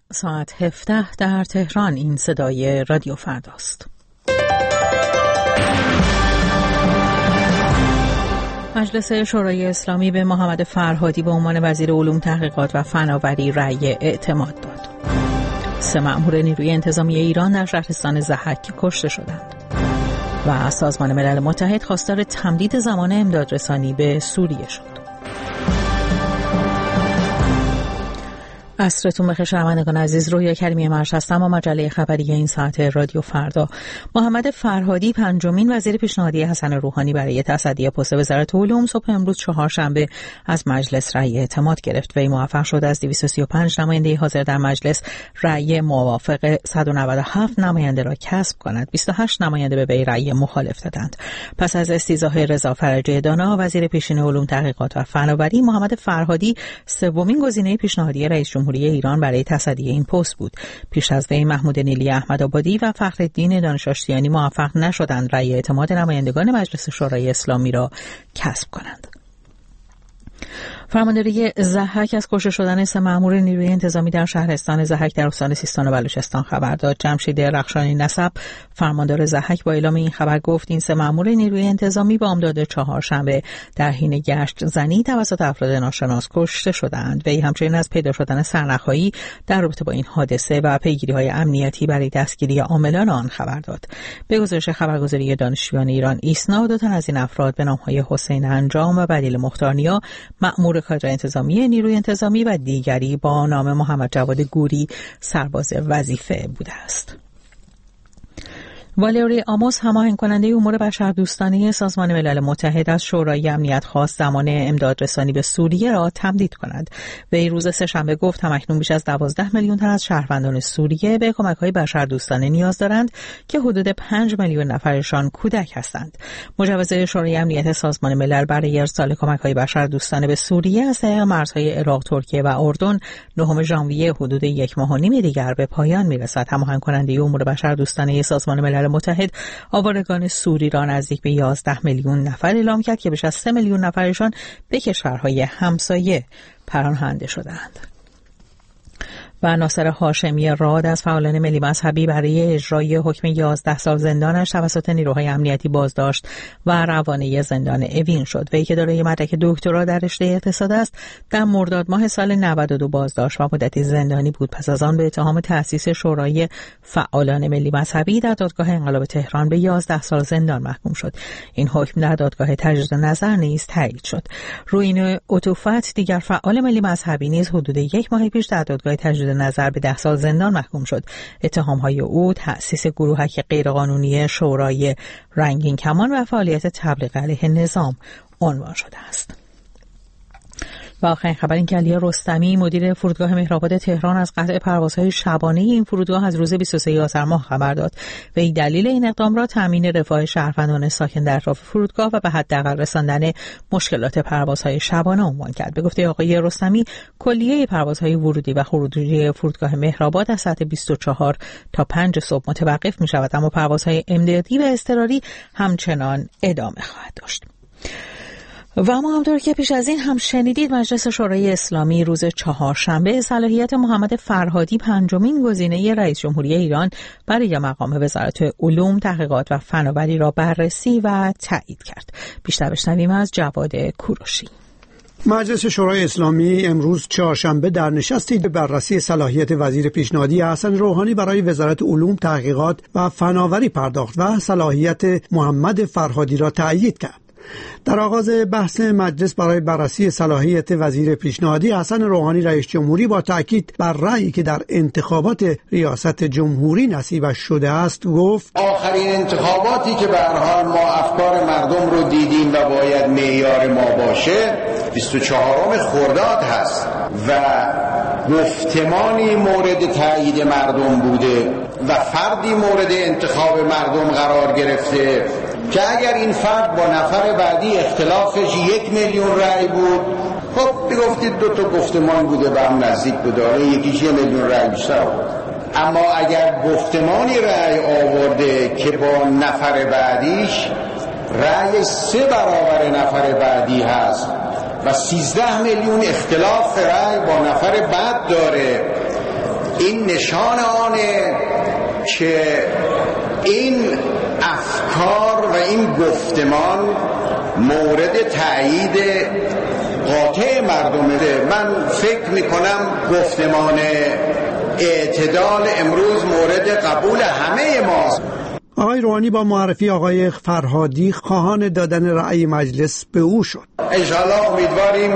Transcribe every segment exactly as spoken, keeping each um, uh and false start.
ساعت هفده در تهران. این صدای رادیو فرداست. مجلس شورای اسلامی به محمد فرهادی به عنوان وزیر علوم تحقیقات و فناوری رأی اعتماد داد. سه مأمور نیروی انتظامی ایران در شهرستان ضحک کشته شدند. و سازمان ملل متحد خواستار تمدید زمان امدادرسانی به سوریه شد. عصرتون بخیر شنوندگان عزیز، رویا کریمی مرش هستم با مجله خبری این ساعت رادیو فردا. محمد فرهادی پنجمین وزیر پیشنهادی حسن روحانی برای تصدی پست وزارت علوم صبح امروز چهارشنبه از مجلس رأی اعتماد گرفت. وی موفق شد از دویست و سی و پنج نماینده حاضر در مجلس رأی موافق صد و نود و هفت نماینده را کسب کند. بیست و هشت نماینده به وی رأی مخالف دادند. پس از استیضاح رضا فرجه دانا وزیر پیشین علوم تحقیقات و فناوری، محمد فرهادی سومین گزینه پیشنهادی رئیس جمهوری ایران برای تصدی این پست بود. پیش از وی محمود نیلی احمدآبادی و فخرالدین دانش آشتیانی موفق نشدند رأی اعتماد نمایندگان مجلس شورای اسلامی را کسب کنند. فرمانداری ضحک از کشته شدن سه مأمور نیروی انتظامی در شهرستان ضحک در استان سیستان و بلوچستان خبر داد. جمشید رخشانی نسب، فرماندار ضحک، با اعلام این خبر گفت این سه مأمور نیروی انتظامی بامداد چهارشنبه در حین گشت زنی توسط افراد ناشناس کشته شدند. وی همچنین از پیدا شدن سرنخ‌هایی در رابطه با این حادثه و پیگیری‌های امنیتی برای دستگیری عاملان آن خبر داد. به گزارش خبرگزاری دانشجویان ایران ایسنا، دو تن از این افراد به نام‌های حسین انجام و بدیل مختارنیا مأمور کادر انتظامی نیروی انتظامی و دیگری با نام محمد جواد گوری سرباز وظیفه بوده است. والری آموس، هماهنگ کننده امور بشردوستانه سازمان ملل متحد، از شورای امنیت خواست زمان امدادرسانی به سوریه را تمدید کند. وی روز سه‌شنبه گفت همکنون بیش از دوازده میلیون تن از شهروندان سوریه به کمک‌های بشردوستانه نیاز دارند که حدود پنج میلیون نفرشان کودک هستند. مجوز شورای امنیت سازمان ملل برای ارسال کمک‌های بشردوستانه به سوریه از طریق مرزهای عراق، ترکیه و اردن نهم ژانویه حدود یک ماه و نیم دیگر به پایان می‌رسد. هماهنگ کننده امور بشردوستانه سازمان ملل متحد آوارگان سوری را نزدیک به یازده میلیون نفر اعلام کرد که بیش از سه میلیون نفرشان به کشورهای همسایه پناهنده شدند. و ناصر هاشمی راد از فعالان ملی مذهبی برای اجرای حکم یازده سال زندانش توسط نیروهای امنیتی بازداشت و روانه زندان اوین شد. وی که دارای مدرک دکترا در رشته اقتصاد است، در مرداد ماه سال نود و دو بازداشت و مدتی زندانی بود. پس از آن به اتهام تأسیس شورای فعالان ملی مذهبی در دادگاه انقلاب تهران به یازده سال زندان محکوم شد. این حکم در دادگاه تجدید نظر نیز تایید شد. روین عطوفت، دیگر فعال ملی مذهبی، نیز حدود یک ماه پیش در دادگاه تجدید نظر به ده سال زندان محکوم شد. اتهام‌های او تأسیس گروهک غیرقانونی شورای رنگین کمان و فعالیت تبلیغ علیه نظام عنوان شده است. و آخرین خبر این که علی رستمی، مدیر فرودگاه مهرآباد تهران، از قطع پروازهای شبانه این فرودگاه از روز بیست و سوم آذر ماه خبر داد. و این دلیل این اقدام را تامین رفاه شهروندان ساکن در اطراف فرودگاه و به حداقل رساندن مشکلات پروازهای شبانه عنوان کرد. به گفته آقای رستمی، کلیه پروازهای ورودی و خروجی فرودگاه مهرآباد از ساعت بیست و چهار تا پنج صبح متوقف می شود، اما پروازهای امدادی و اضطراری همچنان ادامه خواهد داشت. و اما همطور که پیش از این هم شنیدید، مجلس شورای اسلامی روز چهارشنبه صلاحیت محمد فرهادی، پنجمین گزینه رئیس جمهوری ایران برای مقام وزارت علوم تحقیقات و فناوری را بررسی و تایید کرد. بیشتر بشنویم از جواد کوروشی. مجلس شورای اسلامی امروز چهارشنبه در نشستی به بررسی صلاحیت وزیر پیشنهادی حسن روحانی برای وزارت علوم تحقیقات و فناوری پرداخت و صلاحیت محمد فرهادی را تایید کرد. در آغاز بحث مجلس برای بررسی صلاحیت وزیر پیشنهادی حسن روحانی رئیس جمهوری با تأکید بر رأیی که در انتخابات ریاست جمهوری نصیبش شده است گفت: آخرین انتخاباتی که به هر حال ما افکار مردم رو دیدیم و باید معیار ما باشه بیست و چهارم خرداد هست و گفتمانی مورد تایید مردم بوده و فردی مورد انتخاب مردم قرار گرفته که اگر این فرد با نفر بعدی اختلافش یک میلیون رأی بود، خب بگفتید دو تا گفتمان بوده به هم نزدیک بوده، یکیش یک میلیون رأی بیشتر بود. اما اگر گفتمانی رأی آورده که با نفر بعدیش رأی سه برابر نفر بعدی هست و سیزده میلیون اختلاف رأی با نفر بعد داره، این نشان آنه که این افکار و این گفتمان مورد تأیید قاطع مردمه. من فکر میکنم گفتمان اعتدال امروز مورد قبول همه ماست. آقای روحانی با معرفی آقای فرهادی خواهان دادن رأی مجلس به او شد. انشاءالله امیدواریم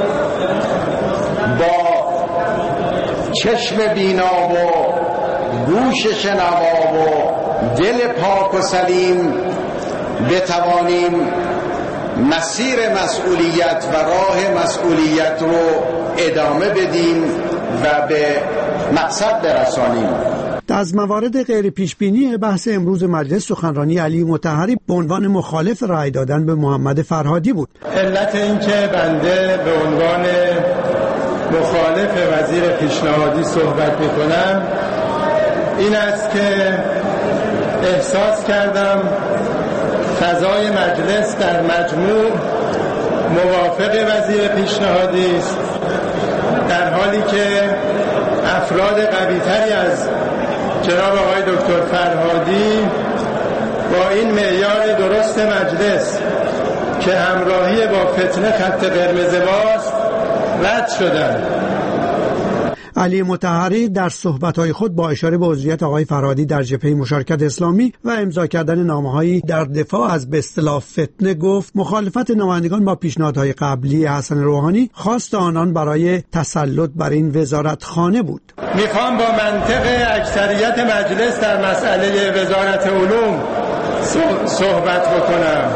با چشم بینا و گوش شنوا و دل پاک و سلیم بتوانیم مسیر مسئولیت و راه مسئولیت رو ادامه بدیم و به مقصد برسانیم. از موارد غیر پیش بینی بحث امروز مجلس سخنرانی علی مطهری به عنوان مخالف رأی دادن به محمد فرهادی بود. علت این که بنده به عنوان مخالف وزیر پیشنهادی صحبت میکنم این است که احساس کردم فضای مجلس در مجموع موافق وزیر پیشنهادی است، در حالی که افراد قوی‌تری از جناب آقای دکتر فرهادی با این معیار درست مجلس که همراهی با فتنه خط قرمز ماست رد شدند. علی مطهری در صحبت‌های خود با اشاره به عضویت آقای فرهادی در جبهه مشارکت اسلامی و امضا کردن نامه‌هایی در دفاع از به اصطلاح فتنه گفت مخالفت نمایندگان با پیشنهادهای قبلی حسن روحانی خواست آنان برای تسلط بر این وزارتخانه بود. میخوام با منطق اکثریت مجلس در مسئله وزارت علوم صحبت بکنم.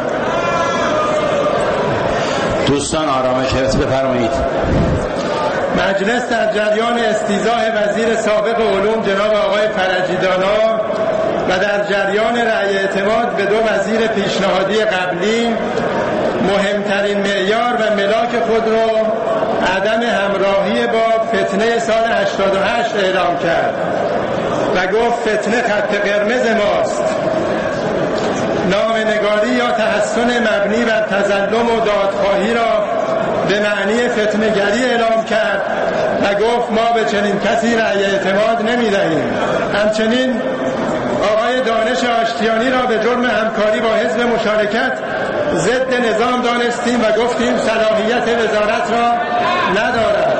دوستان آرامش حفظ بفرمایید. مجلس در جریان استیضاح وزیر سابق علوم جناب آقای فرجیدانا و در جریان رأی اعتماد به دو وزیر پیشنهادی قبلی مهمترین معیار و ملاک خود را عدم همراهی با فتنه سال هشتاد و هشت اعلام کرد و گفت فتنه خط قرمز ماست. نامه‌نگاری یا تحسن مبنی بر تظلم و دادخواهی را به معنی فتنه‌گری اعلام کرد و گفت ما به چنین کسی رأی اعتماد نمی‌دهیم. همچنین آقای دانش آشتیانی را به جرم همکاری با حزب مشارکت ضد نظام دانستیم و گفتیم صلاحیت وزارت را ندارد.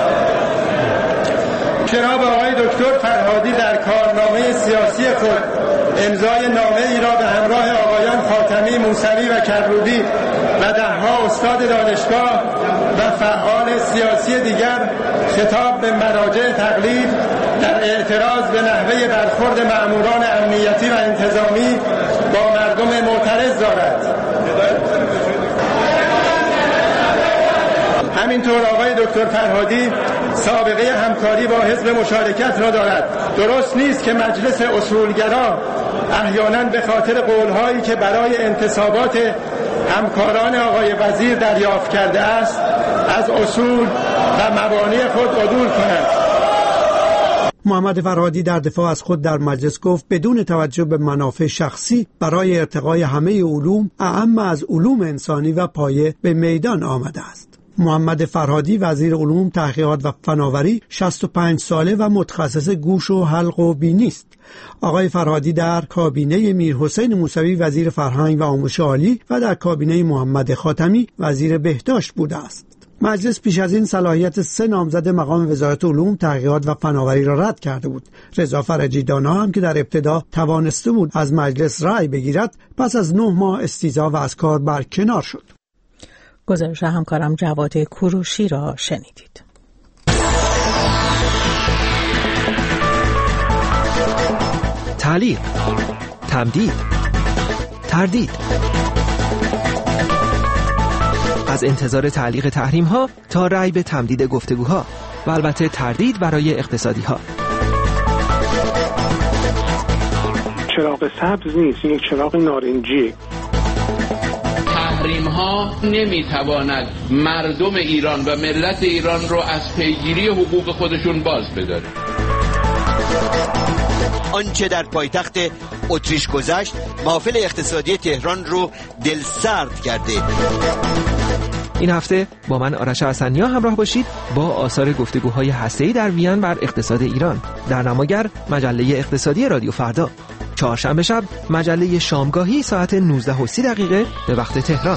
جناب آقای دکتر فرهادی در کارنامه سیاسی خود امضای نامه ای را به همراه آقایان خاتمی، موسوی و کروبی و دهها استاد دانشگاه و فعال سیاسی دیگر خطاب به مراجع تقلید در اعتراض به نحوه برخورد مأموران امنیتی و انتظامی با مردم معترض دارد. همینطور آقای دکتر فرهادی سابقه همکاری با حزب مشارکت را دارد. درست نیست که مجلس اصولگرا احیانا به خاطر قولهایی که برای انتصابات همکاران آقای وزیر دریافت کرده است از اصول و مبانی خود عدول کند. محمد فرهادی در دفاع از خود در مجلس گفت بدون توجه به منافع شخصی برای ارتقای همه علوم اعم از علوم انسانی و پایه به میدان آمده است. محمد فرهادی وزیر علوم، تحقیقات و فناوری شصت و پنج ساله و متخصص گوش و حلق و بینی است. آقای فرهادی در کابینه میرحسین موسوی وزیر فرهنگ و آموزش عالی و در کابینه محمد خاتمی وزیر بهداشت بوده است. مجلس پیش از این صلاحیت سه نامزد مقام وزارت علوم، تحقیقات و فناوری را رد کرده بود. رضا فرجیدانا هم که در ابتدا توانسته بود از مجلس رأی بگیرد، پس از نه ماه استیضا و از کار برکنار شد. گزارش همکارم جواد کوروشی را شنیدید. تعلیق، تمدید، تردید. از انتظار تعلیق تحریم ها تا رأی به تمدید گفتگوها و البته تردید برای اقتصادی ها. چراغ سبز نیست، این یک چراغ نارنجی. تحریم ها نمیتواند مردم ایران و ملت ایران رو از پیگیری حقوق خودشون باز بداره. آنچه در پایتخت اتریش گذشت محافل اقتصادی تهران رو دلسرد کرده. این هفته با من آرش حسنیا همراه باشید با آثار گفتگوهای هسته‌ای در وین بر اقتصاد ایران. در نماگر مجله اقتصادی رادیو فردا. چهارشنبه شب مجله شامگاهی ساعت نوزده و سی دقیقه به وقت تهران.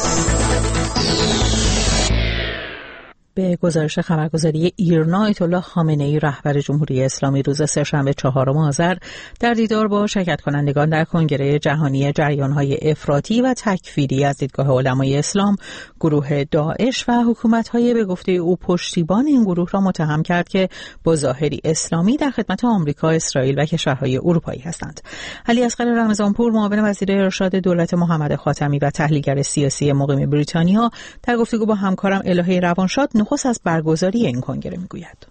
به گزارش خبرگزاری ایرنا، آیت الله خامنه‌ای رهبر جمهوری اسلامی روز سه‌شنبه چهارم آذر در دیدار با شرکت کنندگان در کنگره جهانی جریان‌های افراطی و تکفیری از دیدگاه علمای اسلام، گروه داعش و حکومت‌های به گفته او پشتیبان این گروه را متهم کرد که با ظاهری اسلامی در خدمت آمریکا، اسرائیل و کشورهای اروپایی هستند. علی اصغر رمضانپور، معاون وزیر ارشاد دولت محمد خاتمی و تحلیلگر سیاسی مقیم بریتانیا، در گفتگو با همکارم الهه روانشاد نخست از برگزاری این کنگره میگوید.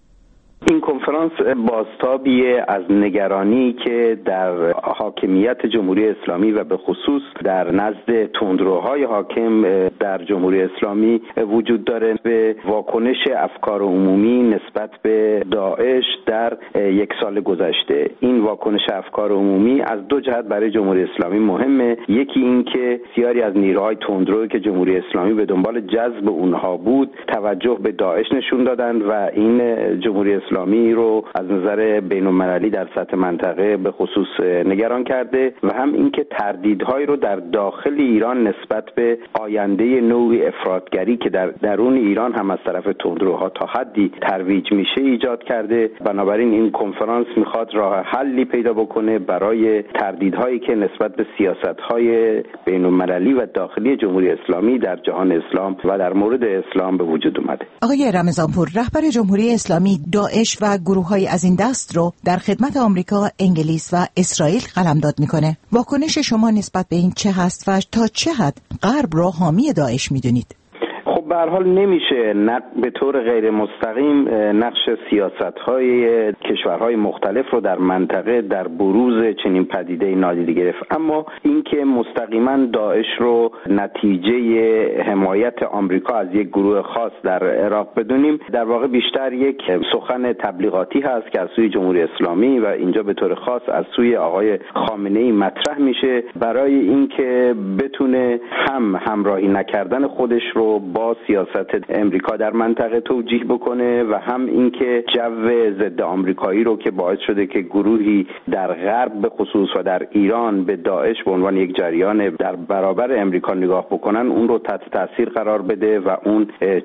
این کنفرانس بازتابیه از نگرانی که در حاکمیت جمهوری اسلامی و به خصوص در نزد تندروهای حاکم در جمهوری اسلامی وجود داره به واکنش افکار عمومی نسبت به داعش در یک سال گذشته. این واکنش افکار عمومی از دو جهت برای جمهوری اسلامی مهمه. یکی این که بسیاری از نیروهای تندروی که جمهوری اسلامی به دنبال جذب اونها بود توجه به داعش نشون دادن و این جمهوری اسلامی رو از نظر بین‌المللی در سطح منطقه به خصوص نگران کرده و هم اینکه تردیدهایی رو در داخل ایران نسبت به آینده نوعی افراطگری که در درون ایران هم از طرف تندروها تا حدی ترویج میشه ایجاد کرده. بنابراین این کنفرانس میخواد راه حلی پیدا بکنه برای تردیدهایی که نسبت به سیاست‌های بین‌المللی و داخلی جمهوری اسلامی در جهان اسلام و در مورد اسلام به وجود اومده. آقای رمضانپور، رهبر جمهوری اسلامی داعش و گروه‌های از این دست رو در خدمت آمریکا، انگلیس و اسرائیل قلمداد میکنه. واکنش شما نسبت به این چه هست و تا چه حد غرب رو حامی داعش میدونید؟ خب به هر حال نمیشه به طور غیر مستقیم نقش سیاست‌های کشورهای مختلف رو در منطقه در بروز چنین پدیده نادیده گرفت، اما اینکه مستقیما داعش رو نتیجه حمایت آمریکا از یک گروه خاص در عراق بدونیم در واقع بیشتر یک سخن تبلیغاتی هست که از سوی جمهوری اسلامی و اینجا به طور خاص از سوی آقای خامنه‌ای مطرح میشه برای اینکه بتونه هم همراهی نکردن خودش رو با سیاست امریکا در منطقه توجیه بکنه و هم اینکه جو ضد آمریکایی رو که باعث شده که گروهی در غرب به خصوص و در ایران به داعش به عنوان یک جریان در برابر امریکا نگاه بکنن اون رو تحت تاثیر قرار بده و اون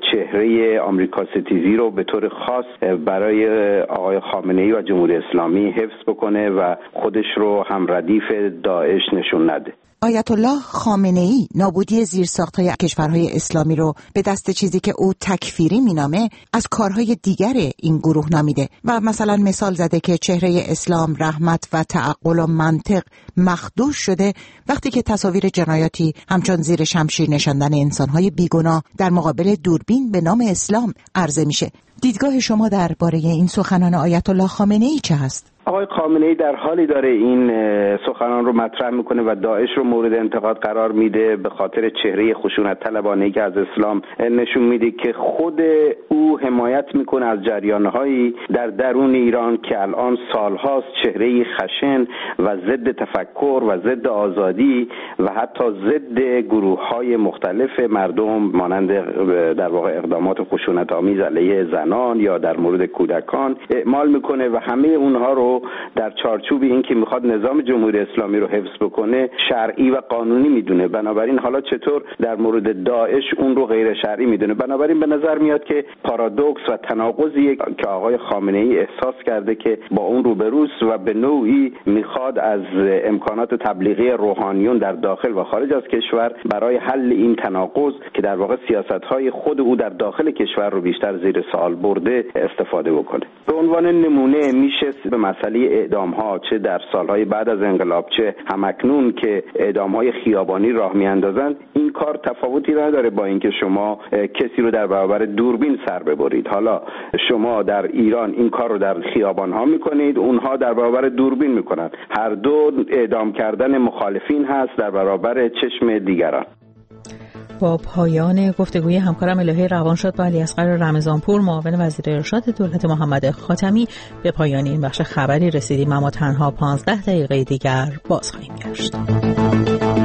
چهره آمریکا ستیزی رو به طور خاص برای آقای خامنه‌ای و جمهوری اسلامی حفظ بکنه و خودش رو هم ردیف داعش نشون نده. آیت الله خامنه‌ای نابودی زیرساخت‌های کشورهای اسلامی رو به دست چیزی که او تکفیری مینامه از کارهای دیگر این گروه نامیده و مثلا مثال زده که چهره اسلام، رحمت و تعقل و منطق مخدوش شده وقتی که تصاویر جنایاتی همچون زیر شمشیر نشاندن انسان‌های بیگناه در مقابل دوربین به نام اسلام عرضه میشه. دیدگاه شما درباره این سخنان آیت الله خامنه‌ای چه هست؟ آقای خامنه‌ای در حالی داره این سخنان رو مطرح میکنه و داعش رو مورد انتقاد قرار میده به خاطر چهره خشونت طلبانه‌ای که از اسلام نشون میده که خود او حمایت میکنه از جریان‌هایی در درون ایران که الان سالهاست چهره خشن و ضد تفکر و ضد آزادی و حتی ضد گروه‌های مختلف مردم مانند در واقع اقدامات خشونت‌آمیز علیه زنان یا در مورد کودکان اعمال میکنه و همه اونها رو در چارچوب این که میخواد نظام جمهوری اسلامی رو حفظ بکنه شرعی و قانونی میدونه. بنابراین حالا چطور در مورد داعش اون رو غیر شرعی میدونه؟ بنابراین به نظر میاد که پارادوکس و تناقضی که آقای خامنه‌ای احساس کرده که با اون روبروست و به نوعی میخواد از امکانات تبلیغی روحانیون در داخل و خارج از کشور برای حل این تناقض که در واقع سیاست‌های خود او در داخل کشور رو بیشتر زیر سوال برده استفاده بکنه. به عنوان نمونه میشه به مسئله اعدام ها چه در سالهای بعد از انقلاب چه همکنون که اعدام های خیابانی راه میاندازند این کار تفاوتی نداره با اینکه شما کسی رو در برابر دوربین سر ببرید. حالا شما در ایران این کار رو در خیابان ها میکنید، اونها در برابر دوربین میکنند. هر دو اعدام کردن مخالفین هست در برابر چشم دیگران. با پایان گفتگوی همکارم الهه روانشاد با علی اصغر رمضانپور معاون وزیر ارشاد دولت محمد خاتمی به پایان این بخش خبری رسیدیم، اما تنها پانزده دقیقه دیگر باز خواهیم گشت.